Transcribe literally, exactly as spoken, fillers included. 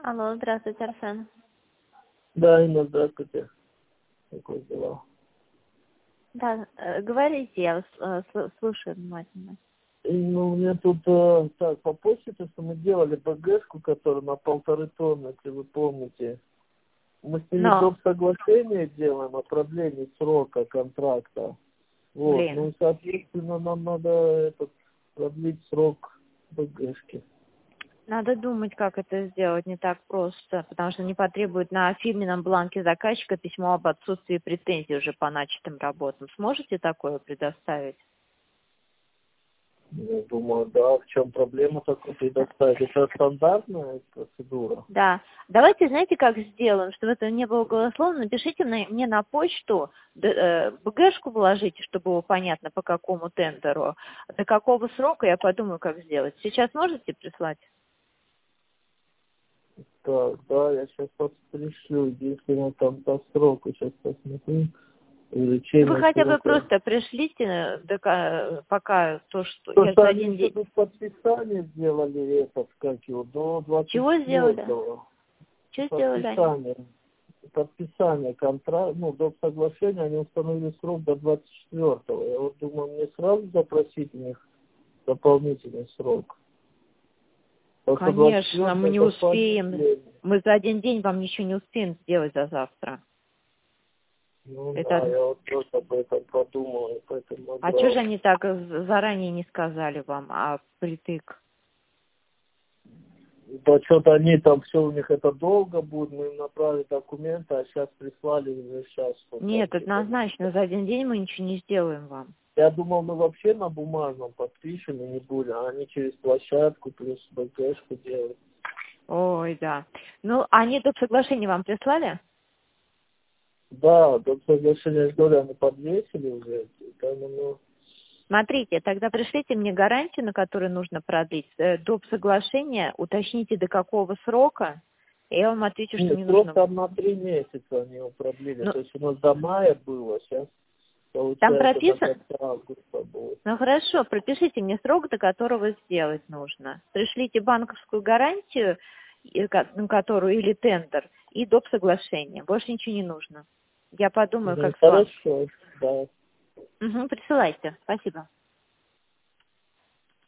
Алло, здравствуйте, Арсен. Да, Инна, здравствуйте. Какое дела? Да, э, говорите, я вас э, сл- слушаю внимательно. И, ну, у меня тут, э, так, по почте, то, что мы делали БГшку, которую на полторы тонны, если вы помните. Мы с ними Но, доп. Соглашение делаем о продлении срока контракта. Вот, блин, ну, соответственно, нам надо этот, продлить срок БГшки. надо думать, как это сделать, не так просто, потому что не потребует на фирменном бланке заказчика письмо об отсутствии претензий уже по начатым работам. Сможете такое предоставить? Я думаю, да, в чем проблема такой предоставить? Это стандартная процедура. Да. Давайте, знаете, как сделаем, чтобы это не было голословно, напишите на- мне на почту, д- э, БГшку вложите, чтобы было понятно, по какому тендеру, до какого срока, я подумаю, как сделать. Сейчас можете прислать? Так, да, я сейчас пришлю, единственное, там по сроку, сейчас посмотрю. Ну, вы Увеличение хотя бы срока. просто пришлите, до ка- пока то, что То, я что за они один еще день... тут подписание сделали, этот, как его, до двадцать Чего сделали? четвёртого. Что сделали они? Подписание. Подписание контракта, ну, до соглашения они установили срок до двадцать четвёртого. Я вот думаю, мне сразу запросить у них дополнительный срок. Потому что Конечно, мы двадцать четвёртого не это успеем. понедельник. Мы за один день вам ничего не успеем сделать за завтра. Ну да, Это... я вот тоже об этом подумал, и поэтому А что же набрал. они так заранее не сказали вам, а притык? Да что-то они там все у них это долго будет, мы им направили документы, а сейчас прислали уже сейчас. Вот Нет, так, типа. однозначно, за один день мы ничего не сделаем вам. Я думал, мы вообще на бумажном подпишем и не будем, а они через площадку плюс БГшку делают. Ой, да. Ну, они тут соглашение вам прислали? Да, до соглашения с долей они подвесили уже, там, ну, Смотрите, тогда пришлите мне гарантию, на которую нужно продлить. Э, Доп. Соглашения, уточните, до какого срока, и я вам отвечу, что нет, мне срок нужно. там на три месяца они его продлили, Ну, то есть у нас до мая было, сейчас там получается до прописан? конца августа будет. Ну, хорошо, пропишите мне срок, до которого сделать нужно. Пришлите банковскую гарантию, и ко- на которую, или тендер, и доп. Соглашение. Больше ничего не нужно. Я подумаю, Ну, как с вами. хорошо, да. Угу, присылайте. Спасибо.